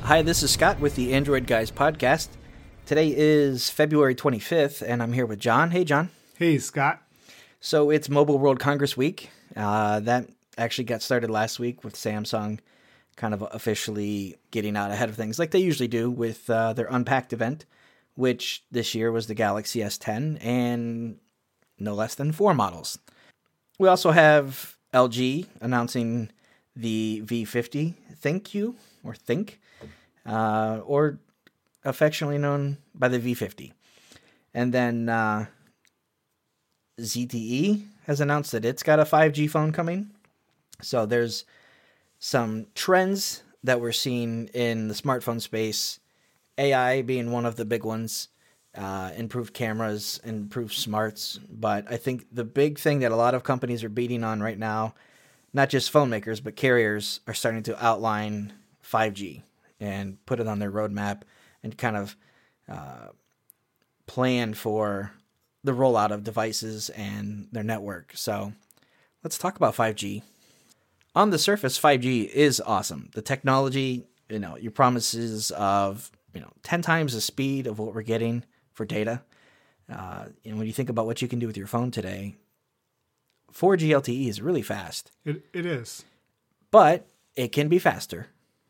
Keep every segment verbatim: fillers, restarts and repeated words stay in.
Hi, this is Scott with the Android Guys podcast. Today is February twenty-fifth, and I'm here with John. Hey, John. Hey, Scott. So it's Mobile World Congress week. Uh, that actually got started last week with Samsung kind of officially getting out ahead of things like they usually do with uh, their Unpacked event, which this year was the Galaxy S ten and no less than four models. We also have L G announcing the V fifty ThinQ, or Think, uh, or affectionately known by the V fifty. And then uh, Z T E has announced that it's got a five G phone coming. So there's some trends that we're seeing in the smartphone space, A I being one of the big ones, uh, improved cameras, improved smarts. But I think the big thing that a lot of companies are beating on right now, not just phone makers, but carriers, are starting to outline five G and put it on their roadmap and kind of uh, plan for the rollout of devices and their network. So let's talk about five G. On the surface, five G is awesome. The technology, you know, your promises of, you know, ten times the speed of what we're getting for data. Uh, and when you think about what you can do with your phone today, four G L T E is really fast. It It is. But it can be faster.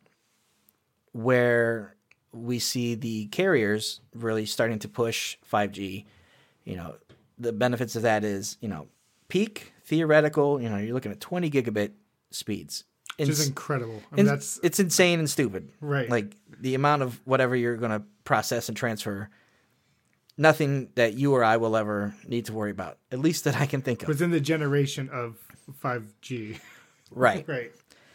Where we see the carriers really starting to push five G, you know, the benefits of that is, you know, peak theoretical, you know, you're looking at twenty gigabit speeds. Which is incredible. I mean, that's it's insane and stupid. Right. Like the amount of whatever you're going to process and transfer, nothing that you or I will ever need to worry about, at least that I can think of. Within the generation of five G. Right. Right.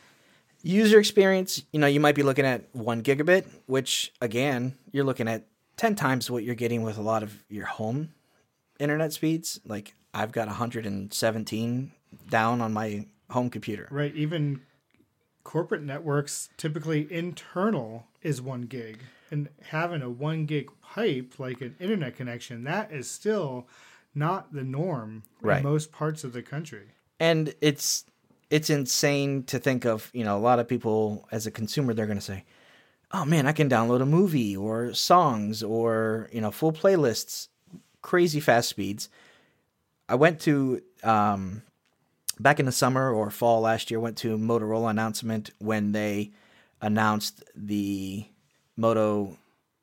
User experience, you know, you might be looking at one gigabit, which, again, you're looking at ten times what you're getting with a lot of your home internet speeds. Like, I've got one hundred seventeen down on my home computer. Right. Even corporate networks, typically internal is one gig. And having a one gig pipe, like an internet connection, that is still not the norm right. in most parts of the country. And it's... It's insane to think of, you know, a lot of people as a consumer, they're going to say, oh man, I can download a movie or songs or, you know, full playlists, crazy fast speeds. I went to, um, back in the summer or fall last year, went to a Motorola announcement when they announced the Moto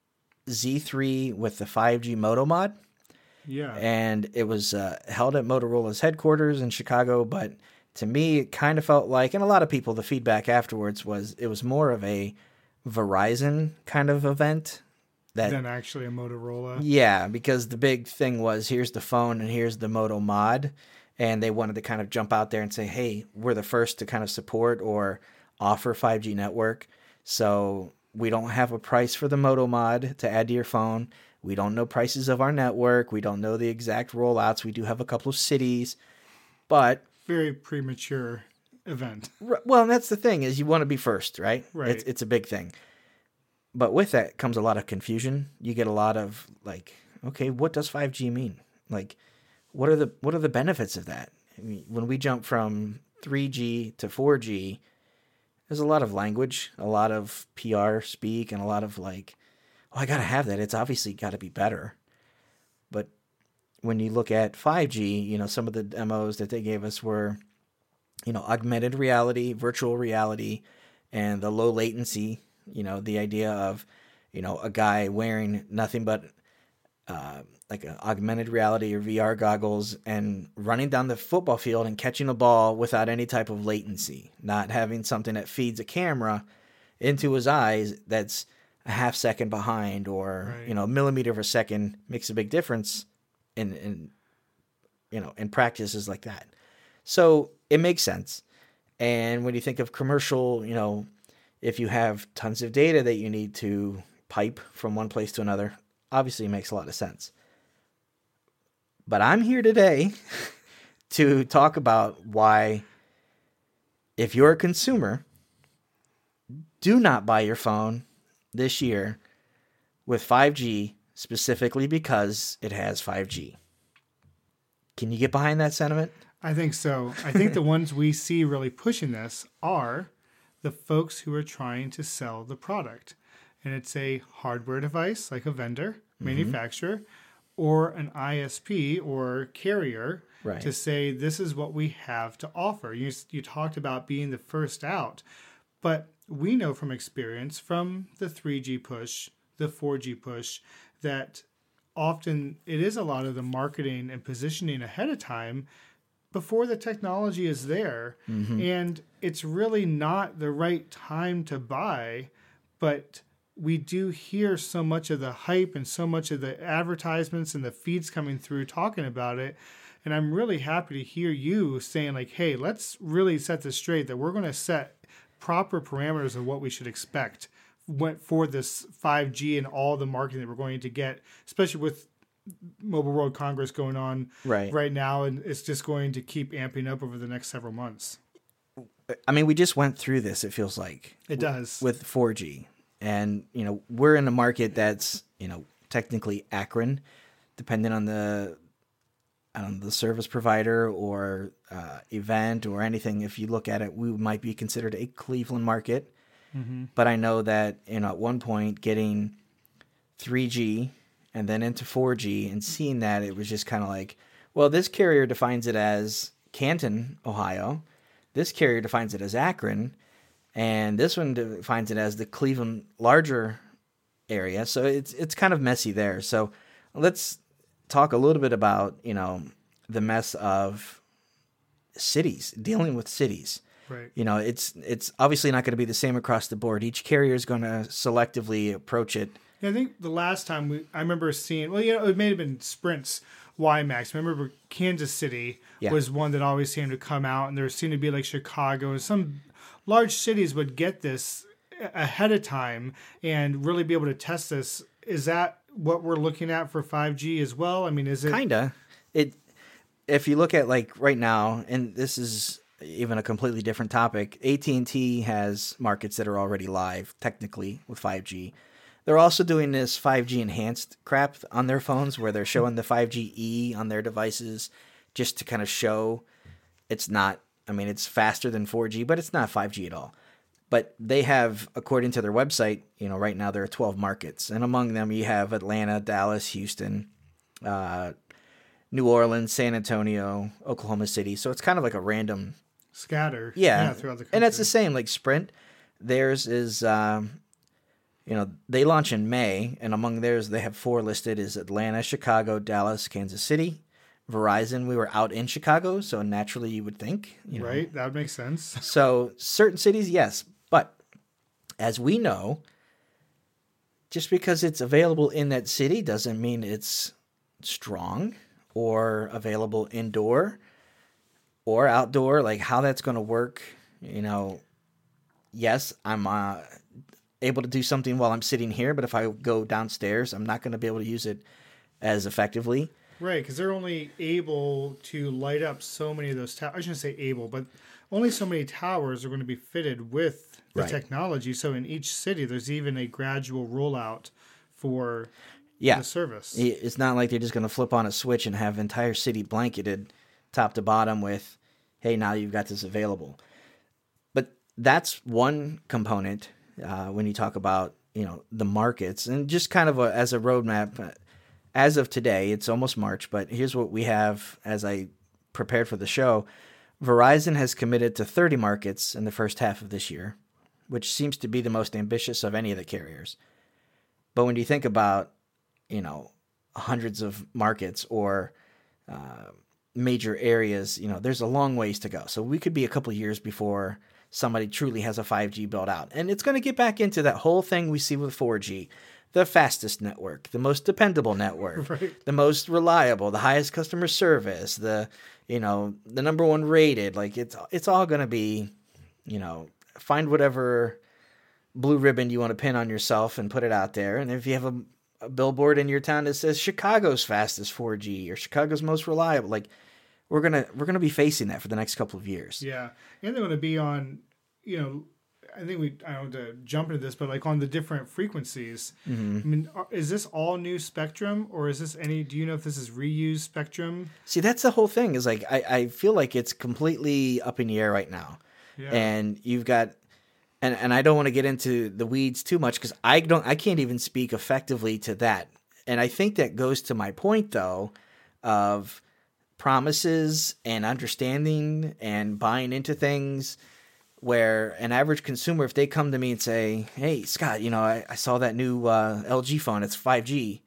Z three with the five G Moto mod. Yeah. And it was uh, held at Motorola's headquarters in Chicago, but to me, it kind of felt like, and a lot of people, the feedback afterwards was it was more of a Verizon kind of event. That, than actually a Motorola. Yeah, because the big thing was here's the phone and here's the Moto mod. And they wanted to kind of jump out there and say, hey, we're the first to kind of support or offer five G network. So we don't have a price for the Moto mod to add to your phone. We don't know prices of our network. We don't know the exact rollouts. We do have a couple of cities, but... Very premature event. Well, and that's the thing is you want to be first, right? Right. It's, it's a big thing. But with that comes a lot of confusion. You get a lot of like, okay, what does five G mean? Like, what are the what are the benefits of that? I mean, when we jump from three G to four G, there's a lot of language, a lot of P R speak, and a lot of like, oh, I got to have that. It's obviously got to be better. But when you look at five G, you know, some of the demos that they gave us were, you know, augmented reality, virtual reality, and the low latency, you know, the idea of, you know, a guy wearing nothing but uh, like an augmented reality or V R goggles and running down the football field and catching a ball without any type of latency, not having something that feeds a camera into his eyes that's a half second behind or, right. you know, a millimeter of a second makes a big difference. In, in you know, in practices like that. So it makes sense. And when you think of commercial, you know, if you have tons of data that you need to pipe from one place to another, obviously it makes a lot of sense. But I'm here today to talk about why, if you're a consumer, do not buy your phone this year with five G specifically because it has five G. Can you get behind that sentiment? I think so. I think the ones we see really pushing this are the folks who are trying to sell the product. and it's a hardware device like a vendor, Mm-hmm. manufacturer, or an I S P or carrier Right. to say this is what we have to offer. You you talked about being the first out, but we know from experience from the three G push, the four G push, that often it is a lot of the marketing and positioning ahead of time before the technology is there. Mm-hmm. And it's really not the right time to buy, but we do hear so much of the hype and so much of the advertisements and the feeds coming through talking about it. And I'm really happy to hear you saying like, hey, let's really set this straight, that we're going to set proper parameters of what we should expect went for this five G and all the marketing that we're going to get, especially with Mobile World Congress going on Right. right now, and it's just going to keep amping up over the next several months. I mean, we just went through this, it feels like. It does. With four G. And, you know, we're in a market that's, you know, technically Akron, depending on the, I don't know, the service provider or uh, event or anything. If you look at it, we might be considered a Cleveland market. Mm-hmm. But I know that, you know, at one point getting three G and then into four G and seeing that, it was just kind of like, well, this carrier defines it as Canton, Ohio. This carrier defines it as Akron. And this one defines it as the Cleveland larger area. So it's it's kind of messy there. So let's talk a little bit about, you know, the mess of cities, dealing with cities. Right. You know, it's it's obviously not going to be the same across the board. Each carrier is going to selectively approach it. Yeah, I think the last time we, I remember seeing, well, you know, it may have been Sprint's WiMAX. I remember Kansas City Yeah. was one that always seemed to come out, and there seemed to be like Chicago and some large cities would get this ahead of time and really be able to test this. Is that what we're looking at for five G as well? I mean, is it Kinda. It if you look at like right now, and this is even a completely different topic, A T and T has markets that are already live technically with five G. They're also doing this five G enhanced crap on their phones where they're showing the five G E on their devices just to kind of show it's not, I mean, it's faster than four G, but it's not five G at all. But they have, according to their website, you know, right now there are twelve markets. And among them you have Atlanta, Dallas, Houston, uh, New Orleans, San Antonio, Oklahoma City. So it's kind of like a random scatter Yeah, throughout the country? and it's the same. Like Sprint, theirs is, um, you know, they launch in May, and among theirs they have four listed: is Atlanta, Chicago, Dallas, Kansas City. Verizon, we were out in Chicago, so naturally you would think, you know. Right, that would make sense. So certain cities, yes, but as we know, just because it's available in that city doesn't mean it's strong or available indoor or outdoor. Like how that's going to work, you know, yes, I'm uh, able to do something while I'm sitting here, but if I go downstairs, I'm not going to be able to use it as effectively. Right, because they're only able to light up so many of those towers. I shouldn't say able, but only so many towers are going to be fitted with the Right. technology. So in each city, there's even a gradual rollout for Yeah. the service. It's not like they're just going to flip on a switch and have entire city blanketed top to bottom with, hey, now you've got this available. But that's one component uh, when you talk about, you know, the markets and just kind of a, as a roadmap. uh, As of today, it's almost March, but here's what we have as I prepared for the show. Verizon has committed to thirty markets in the first half of this year, which seems to be the most ambitious of any of the carriers. But when you think about, you know, hundreds of markets or uh, major areas, you know, there's a long ways to go. So we could be a couple of years before somebody truly has a five G built out. And it's going to get back into that whole thing we see with four G. The fastest network, the most dependable network, Right. the most reliable, the highest customer service, the, you know, the number one rated. Like it's it's all going to be, you know, find whatever blue ribbon you want to pin on yourself and put it out there. And if you have a, a billboard in your town that says Chicago's fastest four G or Chicago's most reliable, like we're gonna we're gonna be facing that for the next couple of years. Yeah, and they're going to be on, you know, I think we, I don't want to jump into this, but like on the different frequencies. Mm-hmm. I mean, are- is this all new spectrum, or is this any, do you know if this is reused spectrum? See, that's the whole thing. Is like I, I feel like it's completely up in the air right now. Yeah. And you've got and and I don't want to get into the weeds too much because I don't I can't even speak effectively to that. And I think that goes to my point though of promises and understanding and buying into things where an average consumer, if they come to me and say, hey, Scott, you know, I, I saw that new uh, L G phone, it's five G.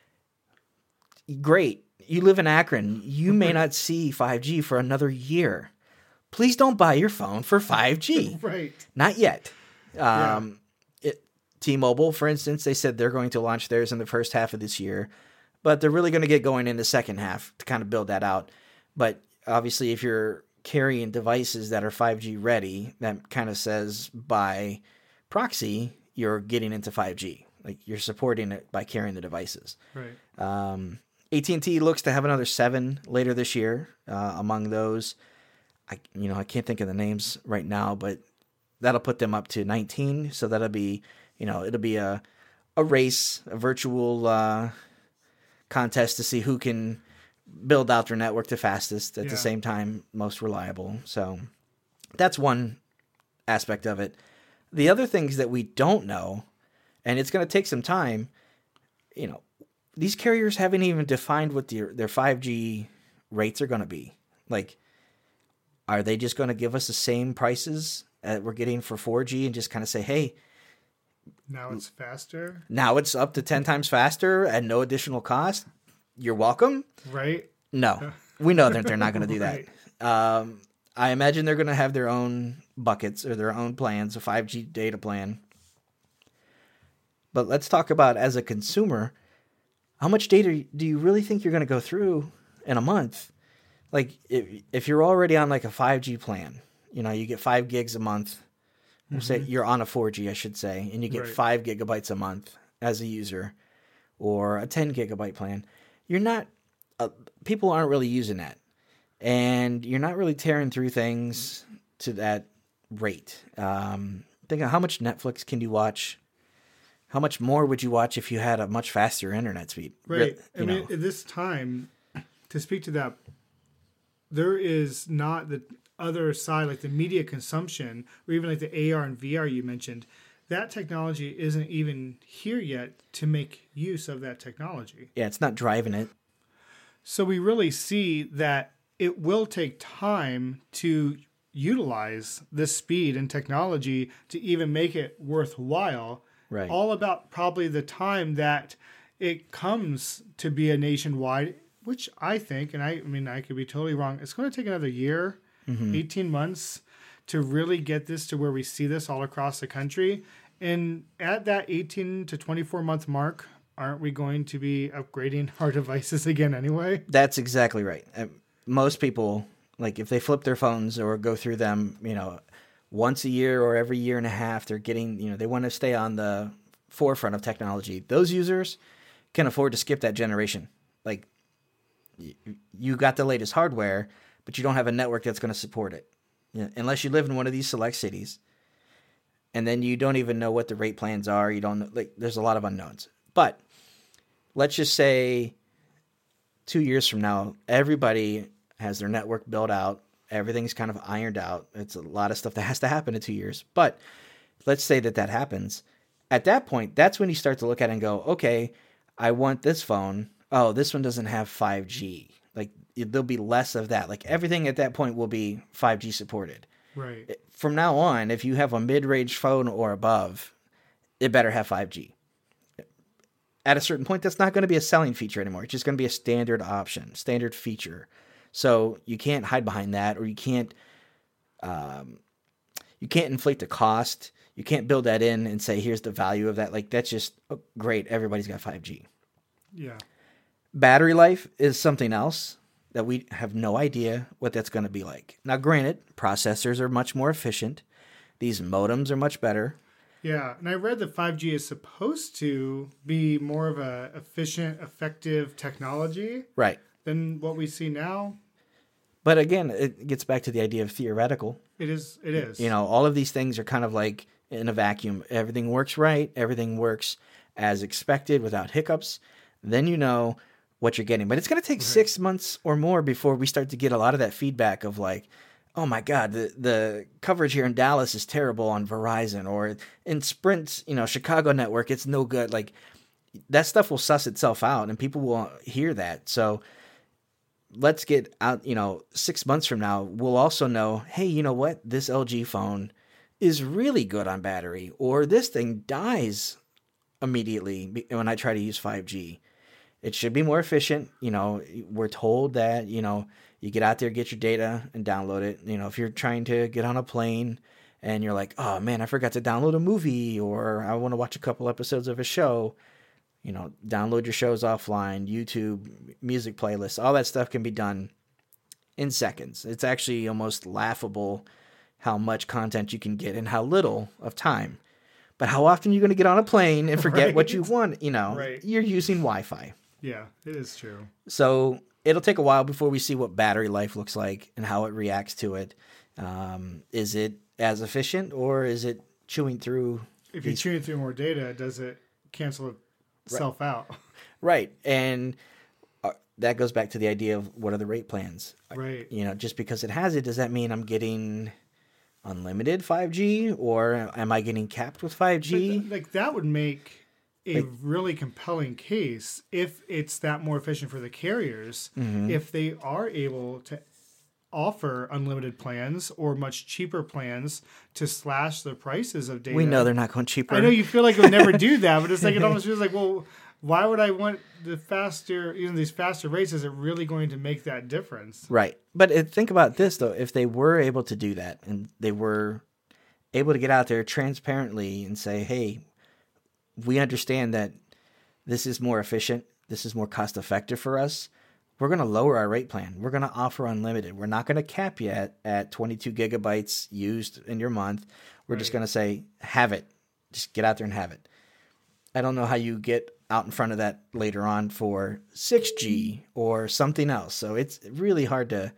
Great. You live in Akron. You may not see five G for another year. Please don't buy your phone for five G. Right. Not yet. Um, yeah. it, T-Mobile, for instance, they said they're going to launch theirs in the first half of this year, but they're really going to get going in the second half to kind of build that out. But obviously, if you're carrying devices that are five G ready, that kind of says by proxy, you're getting into five G. Like you're supporting it by carrying the devices. Right. Um, A T and T looks to have another seven later this year. Uh, among those, I you know I can't think of the names right now, but that'll put them up to nineteen. So that'll be you know it'll be a a race, a virtual uh, contest to see who can build out their network the fastest at yeah. the same time, most reliable. So that's one aspect of it. The other things that we don't know, and it's going to take some time, you know. These carriers haven't even defined what their, their five G rates are going to be. Like, are they just going to give us the same prices that we're getting for four G and just kind of say, hey, now it's faster? Now it's up to ten times faster at no additional cost? You're welcome? Right. No. We know that they're not going to do right. that. Um, I imagine they're going to have their own buckets or their own plans, a five G data plan. But let's talk about, as a consumer, how much data do you really think you're going to go through in a month? Like, if, if you're already on like a five G plan, you know, you get five gigs a month. Mm-hmm. Say you're on a four G, I should say, and you get right. five gigabytes a month as a user, or a ten gigabyte plan. You're not, uh, people aren't really using that, and you're not really tearing through things to that rate. Um, think of how much Netflix can you watch. How much more would you watch if you had a much faster internet speed? Right. You I mean, know. at this time, to speak to that, there is not the other side, like the media consumption, or even like the A R and V R you mentioned. That technology isn't even here yet to make use of that technology. Yeah, it's not driving it. So we really see that it will take time to utilize this speed and technology to even make it worthwhile. Right. All about probably the time that it comes to be a nationwide, which I think, and I, I mean, I could be totally wrong, it's going to take another year, mm-hmm. eighteen months to really get this to where we see this all across the country. And at that eighteen to twenty-four month mark, aren't we going to be upgrading our devices again anyway? That's exactly right. Most people, like if they flip their phones or go through them, you know, once a year or every year and a half, they're getting, you know, they want to stay on the forefront of technology. Those users can afford to skip that generation. Like, you got the latest hardware, but you don't have a network that's going to support it. You know, unless you live in one of these select cities. And then you don't even know what the rate plans are. You don't know, like, there's a lot of unknowns. But let's just say two years from now, everybody has their network built out. Everything's kind of ironed out. It's a lot of stuff that has to happen in two years. But let's say that that happens. At that point, that's when you start to look at it and go, okay, I want this phone. Oh, this one doesn't have five G. Like, there'll be less of that. Like, everything at that point will be five G supported. Right. From now on, if you have a mid-range phone or above, it better have five G. At a certain point, that's not going to be a selling feature anymore. It's just going to be a standard option, standard feature. So you can't hide behind that, or you can't um, you can't inflate the cost. You can't build that in and say, here's the value of that. Like, that's just oh, great. Everybody's got five G. Yeah. Battery life is something else that we have no idea what that's going to be like. Now, granted, processors are much more efficient. These modems are much better. Yeah, and I read that five G is supposed to be more of a efficient, effective technology. Right. Than what we see now. But again, it gets back to the idea of theoretical. It is. It is. You know, all of these things are kind of like in a vacuum. Everything works right. Everything works as expected without hiccups. Then you know what you're getting. But it's going to take right. six months or more before we start to get a lot of that feedback of like, oh my God, the, the coverage here in Dallas is terrible on Verizon, or in Sprint's, you know, Chicago network, it's no good. Like, that stuff will suss itself out and people will hear that. So let's get out, you know, six months from now, we'll also know, hey, you know what? This L G phone is really good on battery, or this thing dies immediately when I try to use five G. It should be more efficient. You know, we're told that, you know, you get out there, get your data and download it. You know, if you're trying to get on a plane and you're like, oh man, I forgot to download a movie, or I want to watch a couple episodes of a show, you know, download your shows offline, YouTube, music playlists, all that stuff can be done in seconds. It's actually almost laughable how much content you can get in how little of time. But how often are you going to get on a plane and forget Right. what you want? You know, Right. You're using Wi-Fi. Yeah, it is true. So it'll take a while before we see what battery life looks like and how it reacts to it. Um, is it as efficient, or is it chewing through? If you're these... chewing through more data, does it cancel itself out? Right. And uh, that goes back to the idea of what are the rate plans? Right. You know, just because it has it, does that mean I'm getting unlimited five G, or am I getting capped with five G? But, like, that would make a Like- really compelling case if it's that more efficient for the carriers, Mm-hmm. if they are able to offer unlimited plans or much cheaper plans to slash the prices of data. We know they're not going cheaper. I know you feel like they'll never do that, but it's like it almost feels like, well, why would I want the faster, you know, these faster rates? Is it really going to make that difference? Right. But it, think about this, though. If they were able to do that and they were able to get out there transparently and say, hey, we understand that this is more efficient, this is more cost effective for us, we're going to lower our rate plan. We're going to offer unlimited. We're not going to cap you at, at twenty-two gigabytes used in your month. We're just Right. going to say, have it. Just get out there and have it. I don't know how you get out in front of that later on for six G or something else. So it's really hard to...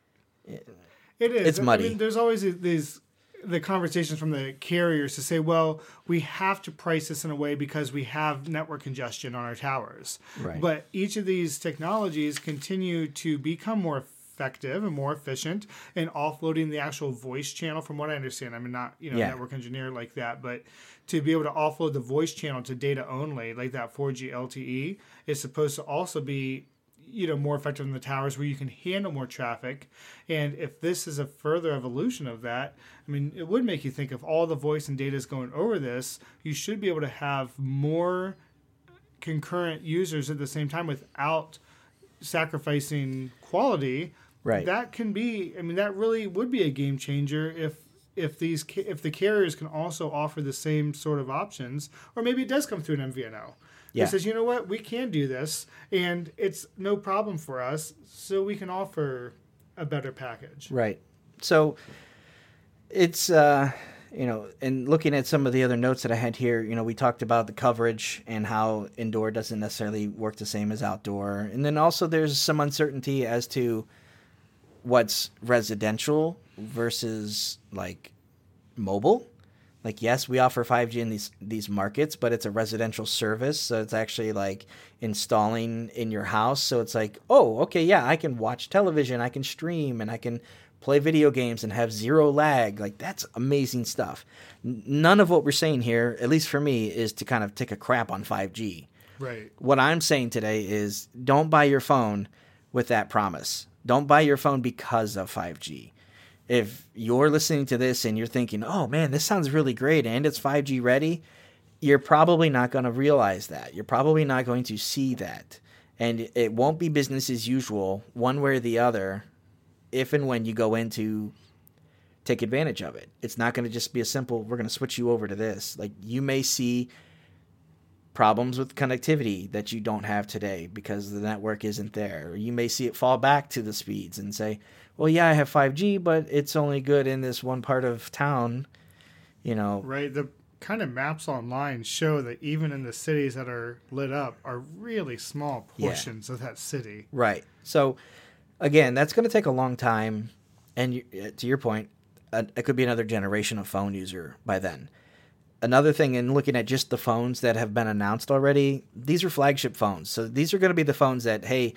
It is. It's muddy. I mean, there's always these the conversations from the carriers to say, well, we have to price this in a way because we have network congestion on our towers. Right. But each of these technologies continue to become more effective and more efficient in offloading the actual voice channel, from what I understand. I'm not, you know, Yeah. a network engineer like that, but to be able to offload the voice channel to data only, like that four G L T E, is supposed to also be, you know, more effective in the towers where you can handle more traffic. And if this is a further evolution of that, I mean, it would make you think if all the voice and data is going over this, you should be able to have more concurrent users at the same time without sacrificing quality. Right. That can be, I mean, that really would be a game changer if if these ca- if the carriers can also offer the same sort of options, or maybe it does come through an M V N O. Yeah. It says, you know what, we can do this, and it's no problem for us, so we can offer a better package. Right. So it's, uh, you know, and looking at some of the other notes that I had here, you know, we talked about the coverage and how indoor doesn't necessarily work the same as outdoor. And then also there's some uncertainty as to what's residential versus like mobile. Like, yes, we offer five G in these these markets, but it's a residential service. So it's actually like installing in your house. So it's like, oh, okay, yeah, I can watch television, I can stream, and I can play video games and have zero lag. Like, that's amazing stuff. N- none of what we're saying here, at least for me, is to kind of take a crap on five G. Right. What I'm saying today is don't buy your phone with that promise. Don't buy your phone because of five G. If you're listening to this and you're thinking, oh man, this sounds really great and it's five G ready, you're probably not going to realize that. You're probably not going to see that. And it won't be business as usual one way or the other if and when you go in to take advantage of it. It's not going to just be a simple, we're going to switch you over to this. Like, you may see problems with connectivity that you don't have today because the network isn't there. Or you may see it fall back to the speeds and say, well, yeah, I have five G, but it's only good in this one part of town, you know. Right. The kind of maps online show that even in the cities that are lit up are really small portions yeah. of that city. Right. So, again, that's going to take a long time. And you, to your point, uh, it could be another generation of phone user by then. Another thing, in looking at just the phones that have been announced already, these are flagship phones. So these are going to be the phones that, hey,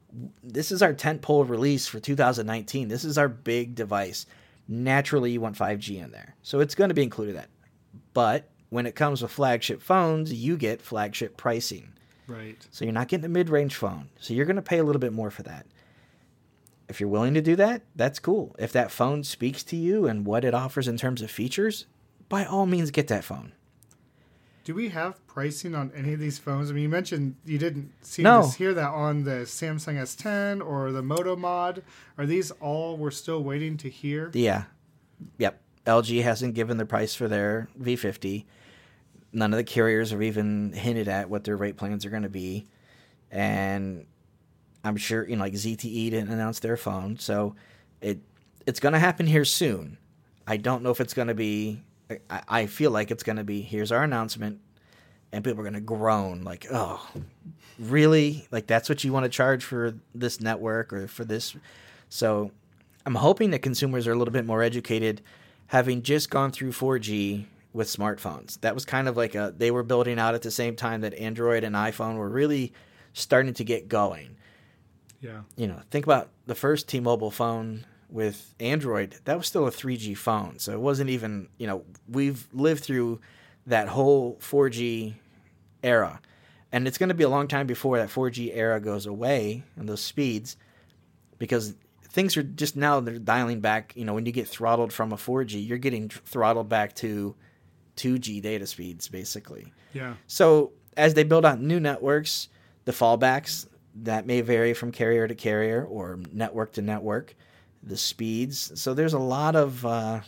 This is our tentpole release for two thousand nineteen. This is our big device. Naturally, you want five G in there. So it's going to be included that. But when it comes with flagship phones, you get flagship pricing. Right. So you're not getting a mid-range phone. So you're going to pay a little bit more for that. If you're willing to do that, that's cool. If that phone speaks to you and what it offers in terms of features, by all means, get that phone. Do we have pricing on any of these phones? I mean, you mentioned you didn't seem No. to hear that on the Samsung S ten or the Moto Mod. Are these all we're still waiting to hear? Yeah. Yep. L G hasn't given the price for their V fifty. None of the carriers have even hinted at what their rate plans are going to be. And I'm sure, you know, like Z T E didn't announce their phone. So it it's going to happen here soon. I don't know if it's going to be, I, I feel like it's going to be, here's our announcement. And people are going to groan like, oh, really? Like, that's what you want to charge for this network or for this? So I'm hoping that consumers are a little bit more educated, having just gone through four G with smartphones. That was kind of like a, they were building out at the same time that Android and iPhone were really starting to get going. Yeah. You know, think about the first T-Mobile phone with Android. That was still a three G phone. So it wasn't even, you know, we've lived through that whole four G era. And it's going to be a long time before that four G era goes away and those speeds, because things are just now they're dialing back. You know, when you get throttled from a four G, you're getting throttled back to two G data speeds, basically. Yeah. So as they build out new networks, the fallbacks, that may vary from carrier to carrier or network to network, the speeds. So there's a lot of, uh,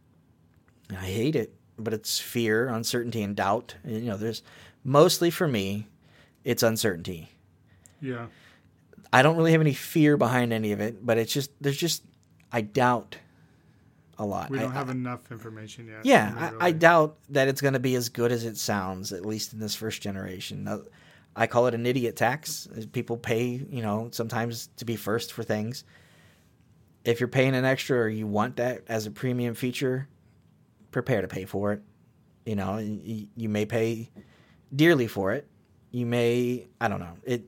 I hate it, but it's fear, uncertainty, and doubt. You know, there's mostly for me, it's uncertainty. Yeah. I don't really have any fear behind any of it, but it's just, there's just, I doubt a lot. We don't I, have I, enough information yet. Yeah, really. I, I doubt that it's going to be as good as it sounds, at least in this first generation. Now, I call it an idiot tax. People pay, you know, sometimes to be first for things. If you're paying an extra or you want that as a premium feature, prepare to pay for it. You know, you, you may pay dearly for it. You may, I don't know. It.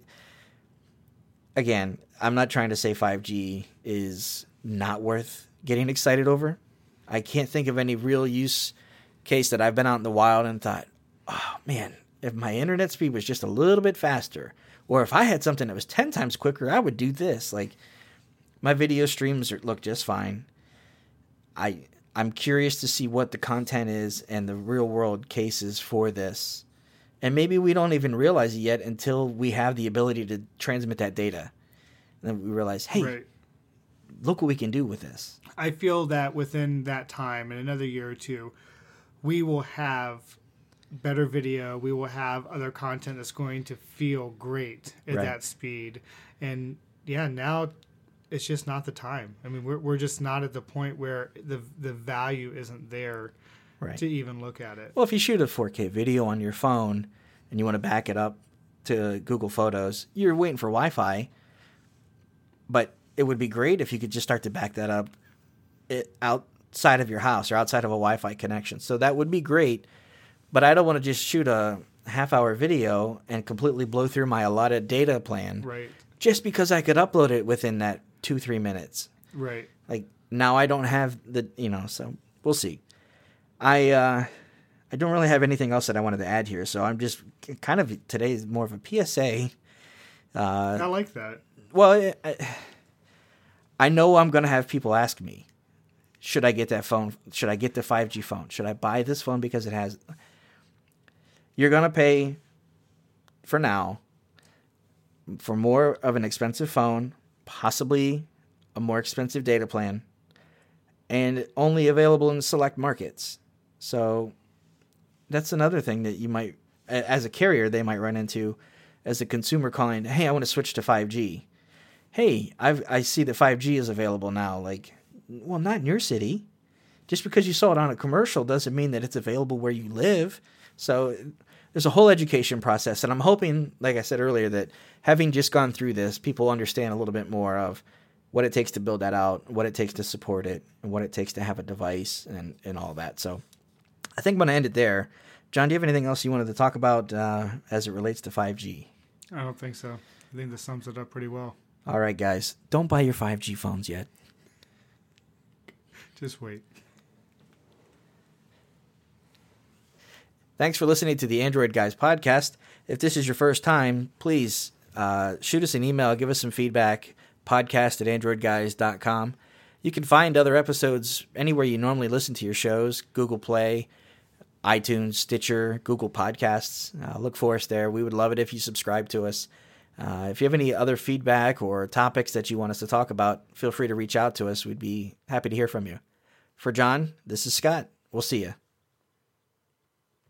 Again, I'm not trying to say five G is not worth getting excited over. I can't think of any real use case that I've been out in the wild and thought, oh, man, if my internet speed was just a little bit faster, or if I had something that was ten times quicker, I would do this. Like, my video streams are, look just fine. I, I'm curious to see what the content is and the real world cases for this. And maybe we don't even realize it yet until we have the ability to transmit that data. And then we realize, hey, Right. look what we can do with this. I feel that within that time, in another year or two, we will have better video. We will have other content that's going to feel great at Right. that speed. And yeah, now it's just not the time. I mean, we're we're just not at the point where the the value isn't there Right. to even look at it. Well, if you shoot a four K video on your phone and you want to back it up to Google Photos, you're waiting for Wi-Fi. But it would be great if you could just start to back that up it, outside of your house or outside of a Wi-Fi connection. So that would be great. But I don't want to just shoot a half-hour video and completely blow through my allotted data plan Right. just because I could upload it within that two, three minutes. Right. Like, now I don't have the, you know, so we'll see. I uh, I don't really have anything else that I wanted to add here, so I'm just kind of, today is more of a P S A. Uh, I like that. well, I, I know I'm going to have people ask me, should I get that phone? Should I get the five G phone? Should I buy this phone because it has... You're going to pay, for now, for more of an expensive phone, possibly a more expensive data plan, and only available in select markets. So that's another thing that you might, as a carrier, they might run into as a consumer calling, hey, I want to switch to five G. Hey, I've, I see that five G is available now. Like, well, not in your city. Just because you saw it on a commercial doesn't mean that it's available where you live. So there's a whole education process. And I'm hoping, like I said earlier, that having just gone through this, people understand a little bit more of what it takes to build that out, what it takes to support it, and what it takes to have a device and, and all that. So I think I'm going to end it there. John, do you have anything else you wanted to talk about uh, as it relates to five G? I don't think so. I think this sums it up pretty well. All right, guys. Don't buy your five G phones yet. Just wait. Thanks for listening to the Android Guys podcast. If this is your first time, please uh, shoot us an email. Give us some feedback. Podcast at android guys dot com. You can find other episodes anywhere you normally listen to your shows. Google Play, iTunes, Stitcher, Google Podcasts. Uh, look for us there. We would love it if you subscribe to us. Uh, if you have any other feedback or topics that you want us to talk about, feel free to reach out to us. We'd be happy to hear from you. For John, this is Scott. We'll see you.